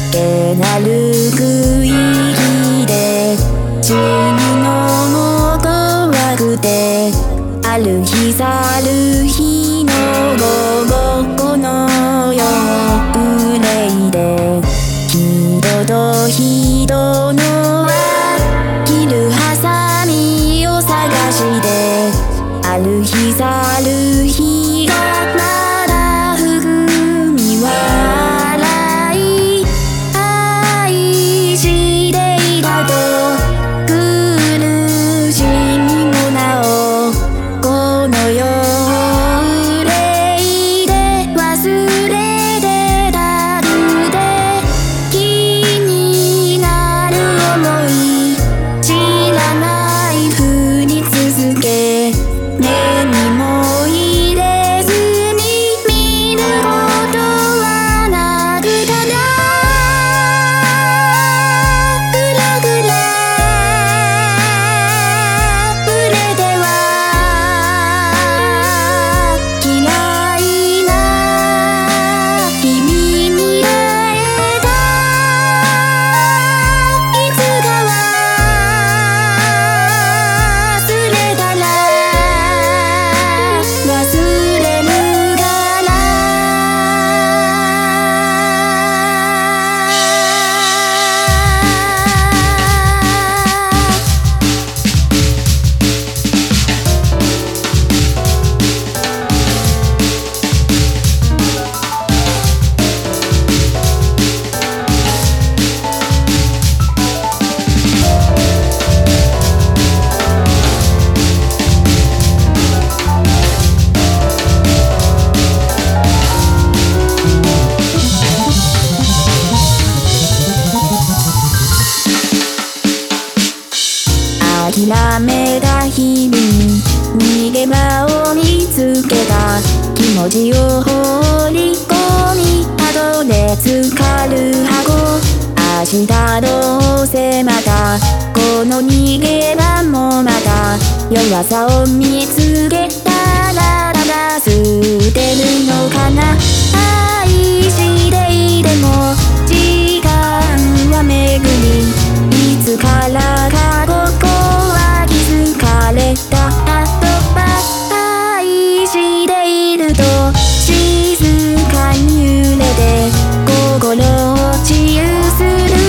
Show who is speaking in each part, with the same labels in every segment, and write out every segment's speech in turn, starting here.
Speaker 1: けなる区域で死ぬのも怖くて、ある日去る日の午後、この世憂いで人と人の切るハサミを探して、ある日去る日がまだ含み笑い愛していたと苦しみもなお、この世憂いで忘れてたるで気になる想い、知らないふり続け、目にも入れずに見ることはなく、ただぐらぐら触れては嫌いな君に会えた、いつかは忘れたら忘れるから。諦めた日々に逃げ場を見つけた、気持ちを放り込み後で浸かる箱、明日どうせまたこの逃げ場もまた弱さを見つけたらただ捨てるのかな。愛していても時間は巡り、いつからかここは気づかれた後ば、愛していると静かに揺れて心を治癒する。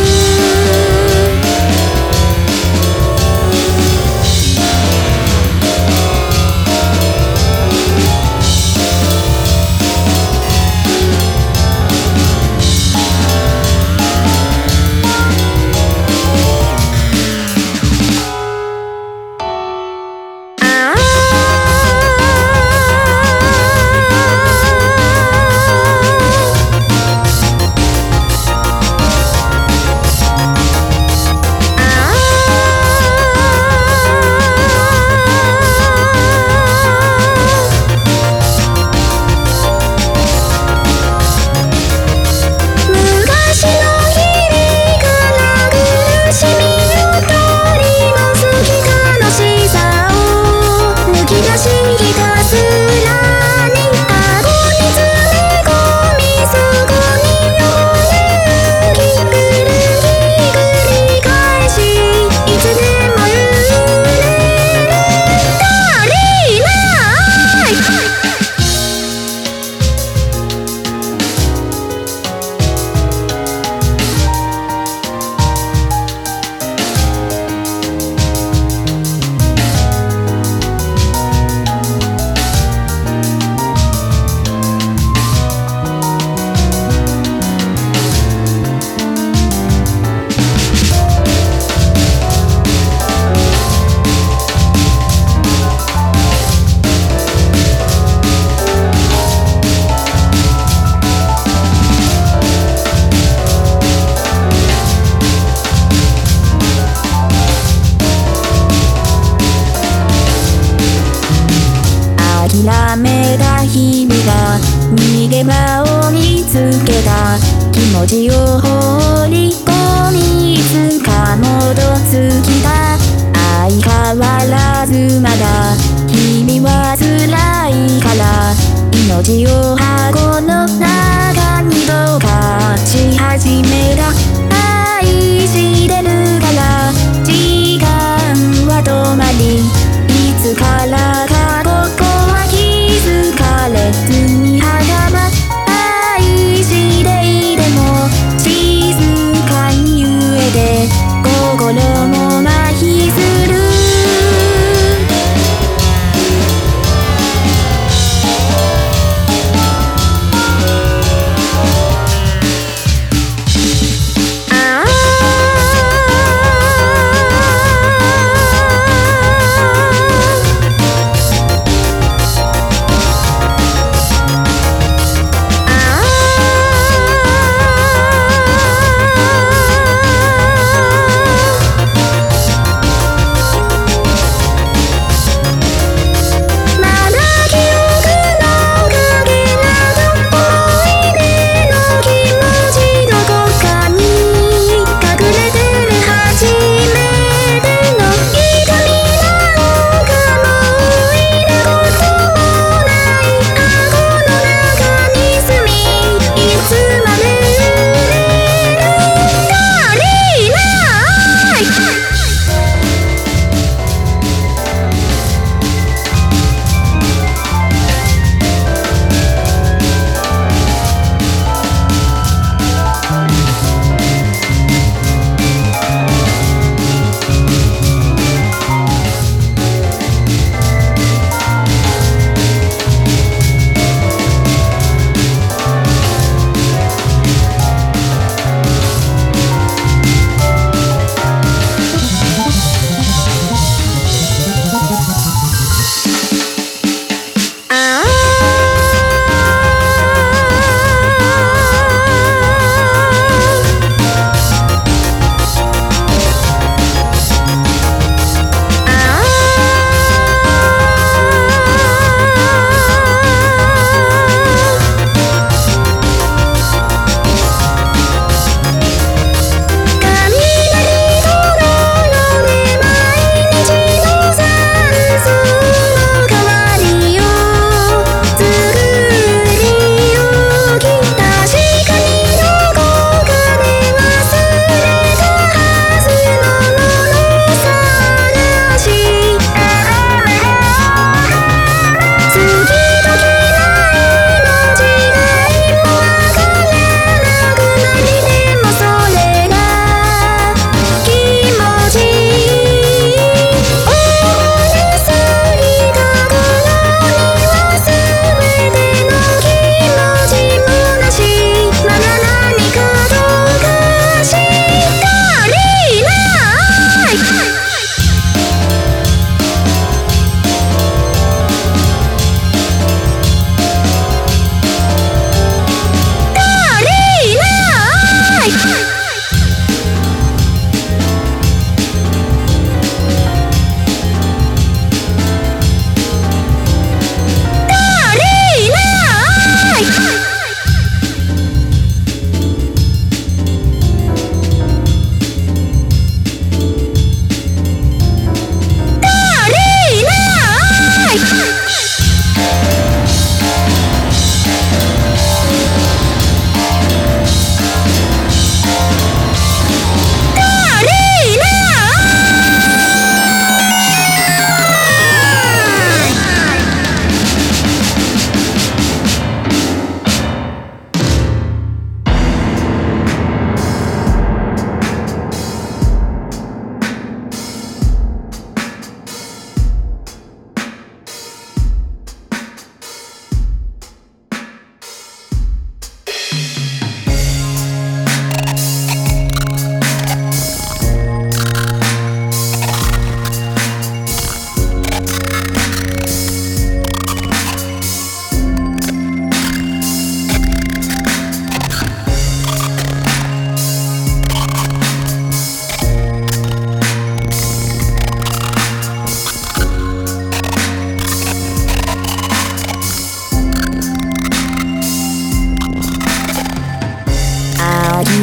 Speaker 1: 諦めた日々が逃げ場を見つけた、気持ちを放り込みいつか戻ってきた。相変わらずまだ君は辛いから、命を箱の中にどかし始めた。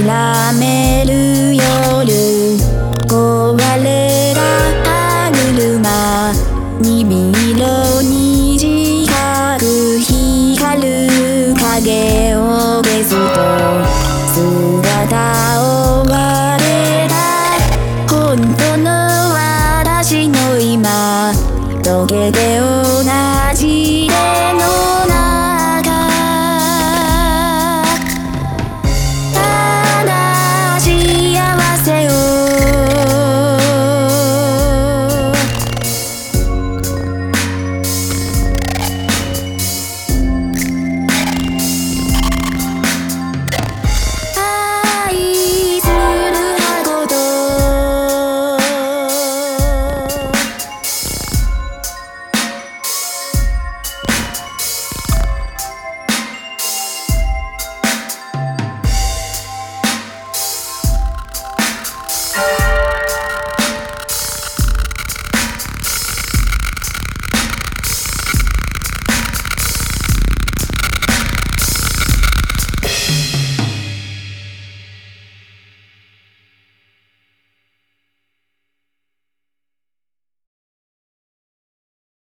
Speaker 1: 諦めるよ